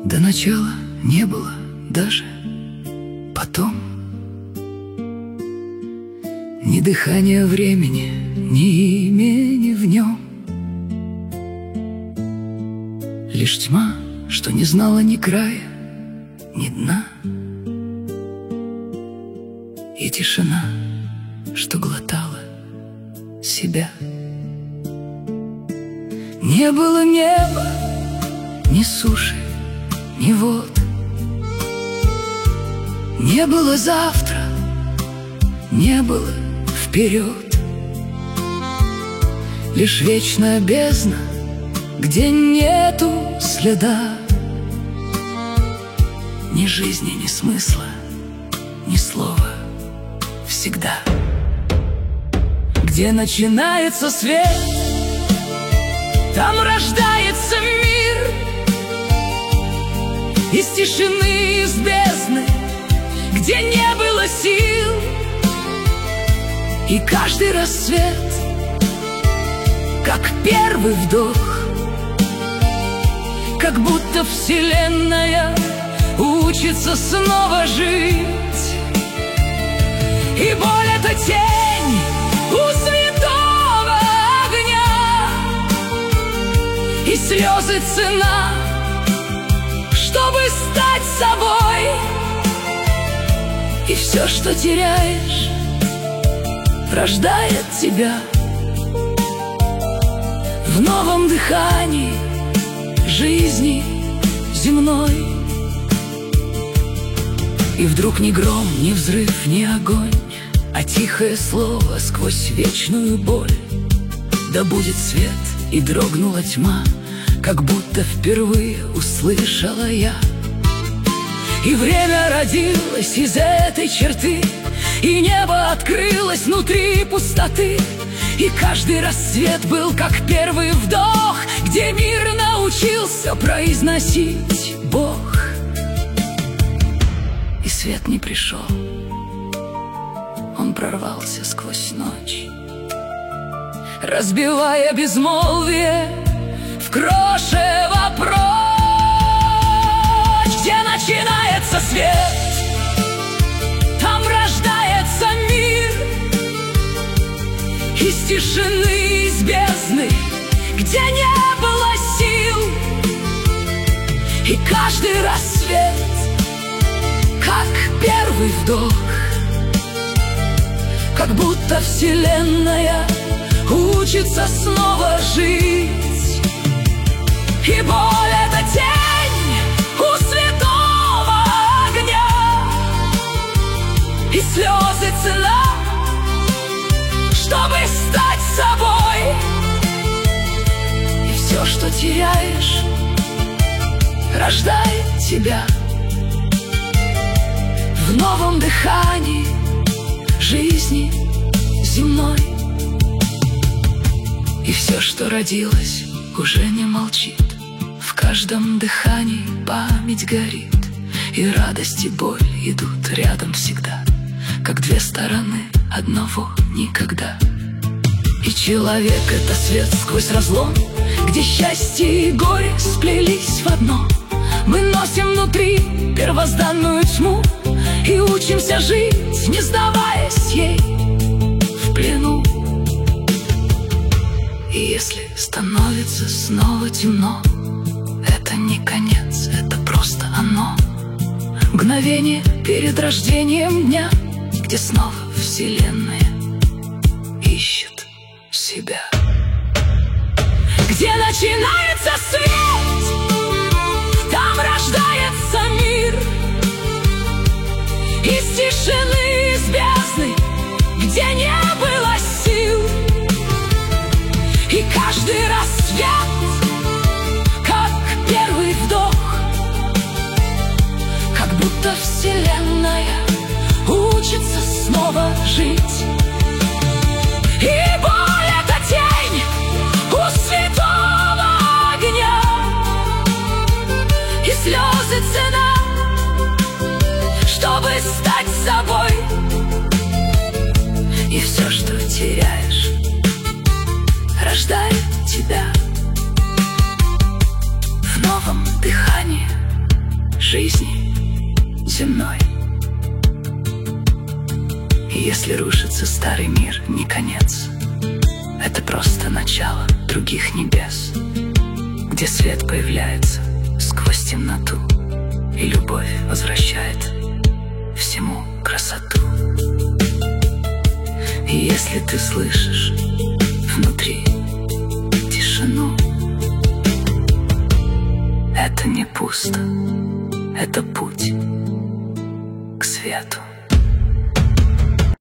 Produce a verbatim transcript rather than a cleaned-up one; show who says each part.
Speaker 1: До начала не было даже потом. Ни дыхания времени, ни имени в нем. Лишь тьма, что не знала ни края, ни дна. И тишина, что глотала себя. Не было неба, ни суши, ни вод. Не было завтра, не было вперед. Лишь вечная бездна, где нету следа ни жизни, ни смысла, ни слова. Всегда, где начинается свет, там рождается мир. Из тишины, из бездны, где не было сил. И каждый рассвет, как первый вдох, как будто вселенная учится снова жить. И боль — это тень у святого огня, и слезы — цена, чтобы стать собой. И все, что теряешь, рождает тебя в новом дыхании жизни земной. И вдруг ни гром, ни взрыв, ни огонь, а тихое слово сквозь вечную боль. Да будет свет, и дрогнула тьма, как будто впервые услышала я. И время родилось из этой черты, и небо открылось внутри пустоты. И каждый рассвет был как первый вдох, где мир научился произносить Бог. И свет не пришел, он прорвался сквозь ночь, разбивая безмолвие в крошево прочь. Где начинается свет, там рождается мир. Из тишины, из бездны, где не было сил. И каждый рассвет, как первый вдох, как будто вселенная учится снова жить. И боль — это тень у святого огня, и слезы — цена, чтобы стать собой. И все, что теряешь, рождает тебя в новом дыхании жизни земной. И все, что родилось, уже не молчит. В каждом дыхании память горит, и радость и боль идут рядом всегда, как две стороны одного никогда. И человек — это свет сквозь разлом, где счастье и горе сплелись в одно. Мы носим внутри первозданную тьму и учимся жить, не сдаваясь ей в плену. И если становится снова темно, это не конец, это просто оно. Мгновение перед рождением дня, где снова вселенная ищет себя. Где начинается свет, там рождается мир. Из тишины, из бездны, где не было сил. И каждый рассвет, как первый вдох, как будто вселенная учится снова жить. И боль — это тень у святого огня, и слезы — цена, чтобы стать собой. И все, что теряешь, рождает тебя в новом дыхании жизни земной. И если рушится старый мир, не конец, это просто начало других небес, где свет появляется сквозь темноту, и любовь возвращает всему красоту. И если ты слышишь внутри тишину, это не пусто, это путь к свету.